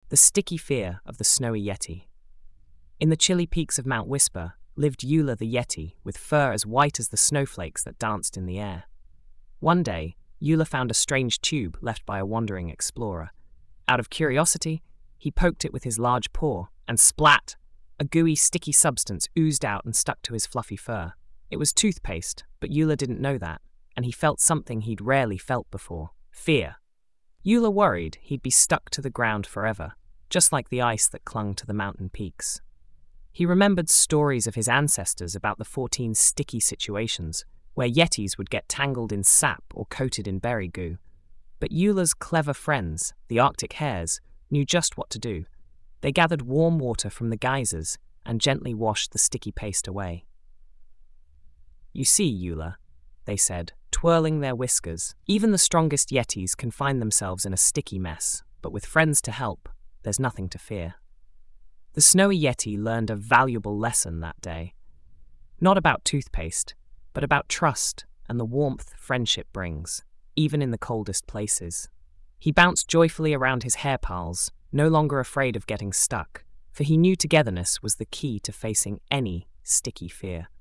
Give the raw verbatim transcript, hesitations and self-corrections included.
The sticky fear of the snowy Yeti. In the chilly peaks of Mount Whisper lived Eula the Yeti, with fur as white as the snowflakes that danced in the air. One day, Eula found a strange tube left by a wandering explorer. Out of curiosity, he poked it with his large paw, and splat! A gooey, sticky substance oozed out and stuck to his fluffy fur. It was toothpaste, but Eula didn't know that, and he felt something he'd rarely felt before: fear. Eula worried he'd be stuck to the ground forever, just like the ice that clung to the mountain peaks. He remembered stories of his ancestors about the fourteen sticky situations, where Yetis would get tangled in sap or coated in berry goo. But Eula's clever friends, the Arctic hares, knew just what to do. They gathered warm water from the geysers and gently washed the sticky paste away. "You see, Eula," they said, twirling their whiskers, "even the strongest Yetis can find themselves in a sticky mess, but with friends to help, there's nothing to fear." The snowy Yeti learned a valuable lesson that day. Not about toothpaste, but about trust and the warmth friendship brings, even in the coldest places. He bounced joyfully around his hare pals, no longer afraid of getting stuck, for he knew togetherness was the key to facing any sticky fear.